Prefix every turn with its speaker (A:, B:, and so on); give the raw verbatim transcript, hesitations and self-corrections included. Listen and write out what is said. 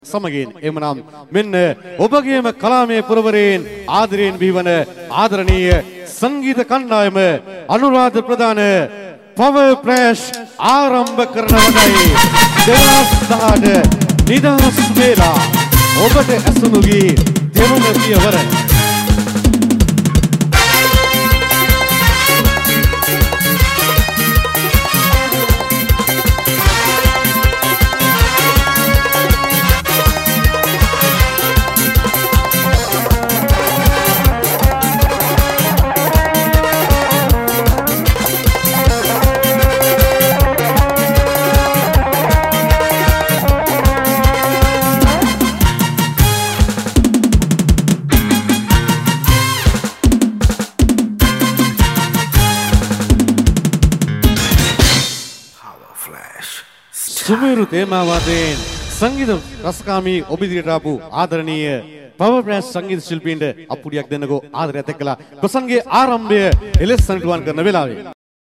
A: සමගින් එමනම් මෙන්න ඔබගේම කලාමය පුරවරයෙන් ආදරයෙන් බිහිවන ආදරණීය සංගීත කණ්ඩායම අනුරාධ ප්‍රධාන පවර් ෆ්ලෑෂ් ආරම්භ කරන වගයි දෙදහස් දහඅට නිදහස් වේලා ඔබට ඇසුණු ගී දෙවන පියවර සුමේරු තේමාවාදයෙන් සංගීත රසකාමී ඔබ ඉදිරියට ආපු ආදරණීය පවර් ෆ්ලෑෂ් සංගීත ශිල්පීන්ට අප්පුඩියක් දෙන්නකෝ ආදරයත් එක්කලා ප්‍රසංගයේ ආරම්භය එලෙස සනිටුවන් කරන වෙලාවේ